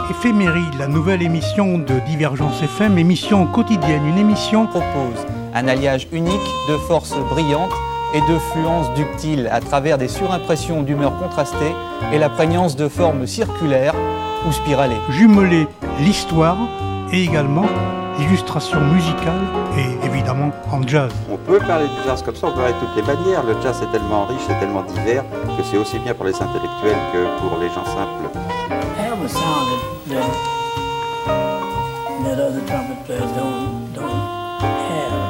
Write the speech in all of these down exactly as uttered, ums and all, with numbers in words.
Éphéméride, la nouvelle émission de Divergence F M, émission quotidienne, une émission propose un alliage unique de forces brillantes et de fluences ductiles à travers des surimpressions d'humeurs contrastées et la prégnance de formes circulaires ou spiralées. Jumeler l'histoire et également l'illustration musicale et évidemment en jazz. On peut parler du jazz comme ça, on peut parler de toutes les manières. Le jazz est tellement riche, c'est tellement divers que c'est aussi bien pour les intellectuels que pour les gens simples. Have a sound that, that, that other trumpet players don't, don't have.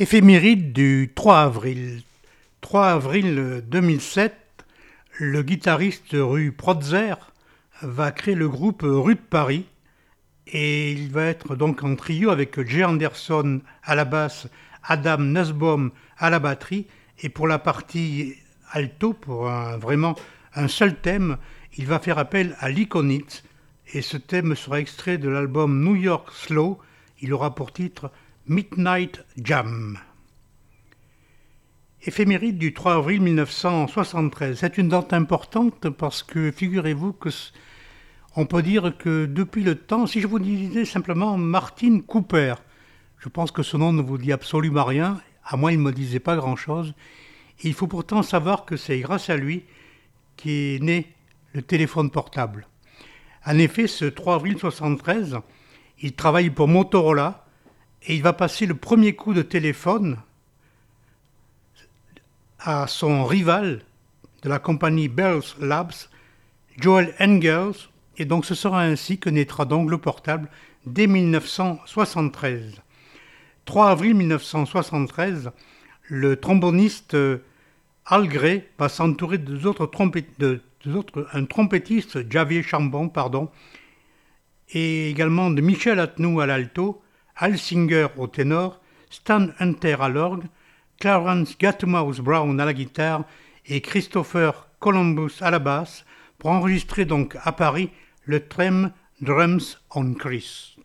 Éphéméride du trois avril. trois avril deux mille sept, le guitariste Rue Protzer va créer le groupe Rue de Paris et il va être donc en trio avec Jay Anderson à la basse, Adam Nussbaum à la batterie et pour la partie alto, pour un, vraiment un seul thème, il va faire appel à Lee Konitz et ce thème sera extrait de l'album New York Slow. Il aura pour titre Midnight Jam. Éphéméride du trois avril mille neuf cent soixante-treize. C'est une date importante parce que figurez-vous que on peut dire que depuis le temps, si je vous disais simplement Martin Cooper, je pense que ce nom ne vous dit absolument rien, à moins il ne me disait pas grand-chose. Il faut pourtant savoir que c'est grâce à lui qu'est né le téléphone portable. En effet, ce trois avril soixante-treize, il travaille pour Motorola et il va passer le premier coup de téléphone à son rival de la compagnie Bell Labs, Joel Engels, et donc ce sera ainsi que naîtra donc le portable dès mille neuf cent soixante-treize. trois avril mille neuf cent soixante-treize, le tromboniste Al Gray va s'entourer de deux autres trompettes, de, de autres, un trompettiste, Javier Chambon, pardon, et également de Michel Atnou à l'alto, Al Singer au ténor, Stan Hunter à l'orgue, Clarence Gutmouse Brown à la guitare et Christopher Columbus à la basse pour enregistrer donc à Paris le thème Drums on Chris.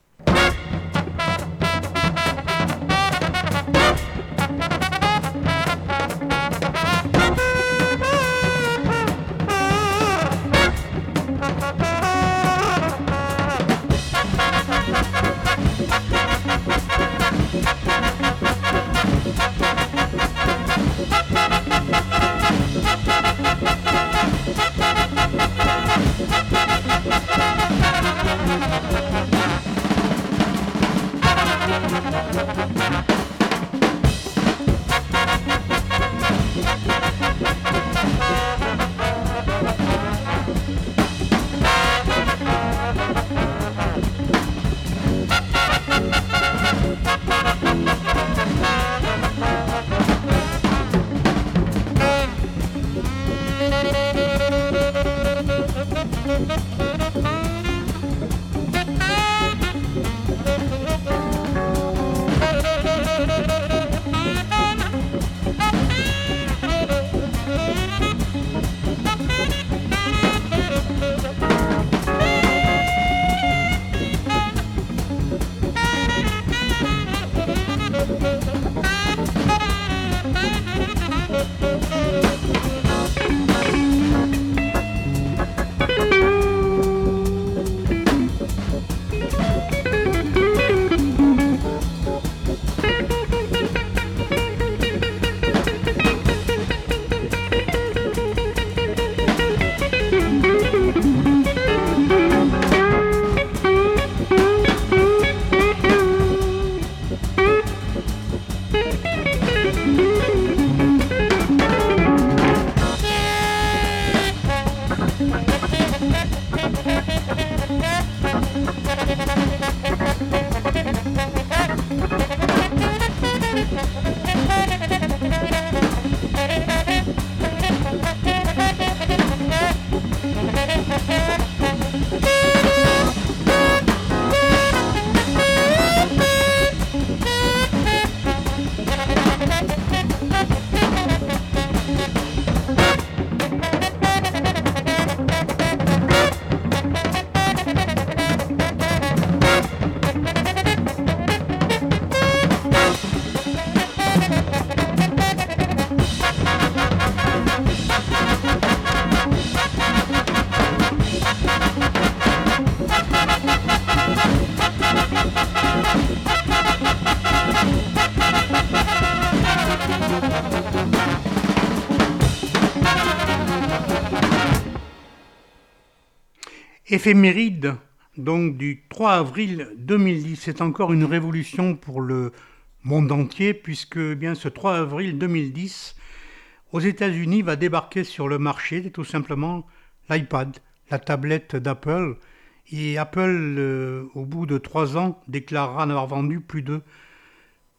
Éphéméride, donc du trois avril deux mille dix, c'est encore une révolution pour le monde entier puisque eh bien ce trois avril deux mille dix, aux États-Unis va débarquer sur le marché tout simplement l'iPad, la tablette d'Apple. Et Apple, euh, au bout de trois ans, déclarera n'avoir vendu plus de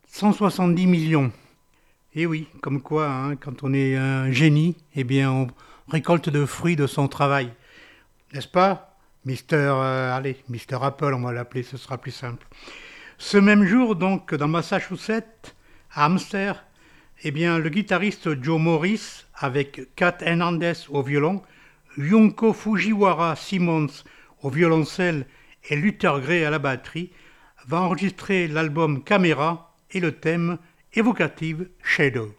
cent soixante-dix millions. Et oui, comme quoi, hein, quand on est un génie, eh bien, on récolte de fruits de son travail. N'est-ce pas, Mister euh, allez, Mister Apple, on va l'appeler, ce sera plus simple. Ce même jour, donc, dans Massachusetts, à Amster, eh bien, le guitariste Joe Morris, avec Cat Hernandez au violon, Junko Fujiwara Simmons au violoncelle et Luther Gray à la batterie, va enregistrer l'album Camera et le thème évocatif Shadow.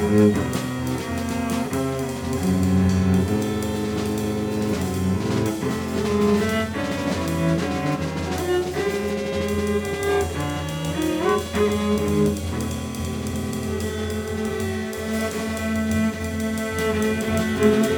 Thank you.